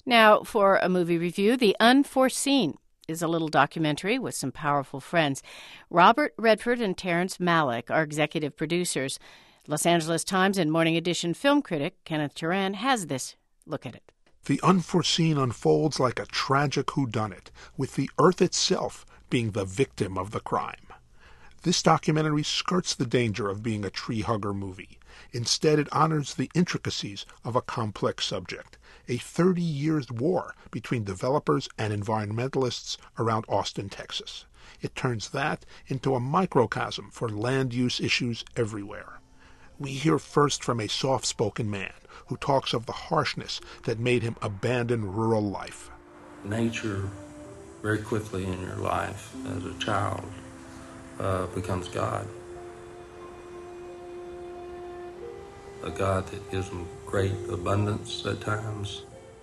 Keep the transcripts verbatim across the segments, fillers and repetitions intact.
Now, for a movie review, The Unforeseen is a little documentary with some powerful friends. Robert Redford and Terrence Malick are executive producers. Los Angeles Times and Morning Edition film critic Kenneth Turan has this. Look at it. The unforeseen unfolds like a tragic whodunit, with the Earth itself being the victim of the crime. This documentary skirts the danger of being a tree-hugger movie. Instead, it honors the intricacies of a complex subject, a thirty years war between developers and environmentalists around Austin, Texas. It turns that into a microcosm for land use issues everywhere. We hear first from a soft-spoken man who talks of the harshness that made him abandon rural life. Nature, very quickly in your life as a child, uh, becomes God. A God that gives them great abundance at times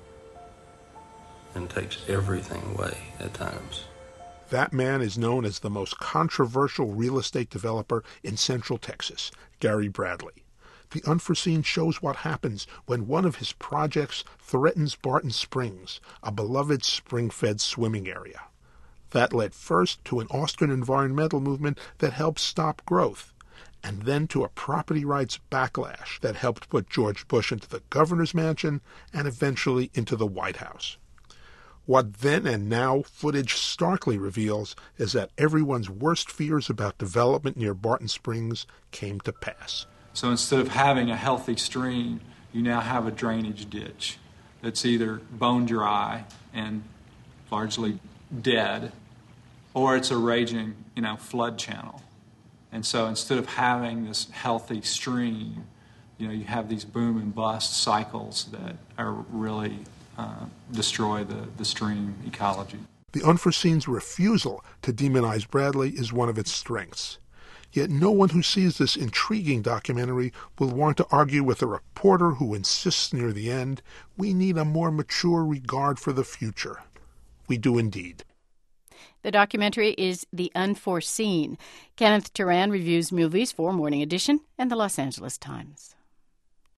and takes everything away at times. That man is known as the most controversial real estate developer in Central Texas, Gary Bradley. The Unforeseen shows what happens when one of his projects threatens Barton Springs, a beloved spring-fed swimming area. That led first to an Austin environmental movement that helped stop growth, and then to a property rights backlash that helped put George Bush into the governor's mansion and eventually into the White House. What then and now footage starkly reveals is that everyone's worst fears about development near Barton Springs came to pass. So instead of having a healthy stream, you now have a drainage ditch that's either bone dry and largely dead, or it's a raging, you know, flood channel. And so instead of having this healthy stream, you know, you have these boom and bust cycles that are really uh, destroy the, the stream ecology. The Unforeseen's refusal to demonize Bradley is one of its strengths. Yet no one who sees this intriguing documentary will want to argue with a reporter who insists near the end, we need a more mature regard for the future. We do indeed. The documentary is The Unforeseen. Kenneth Turan reviews movies for Morning Edition and the Los Angeles Times.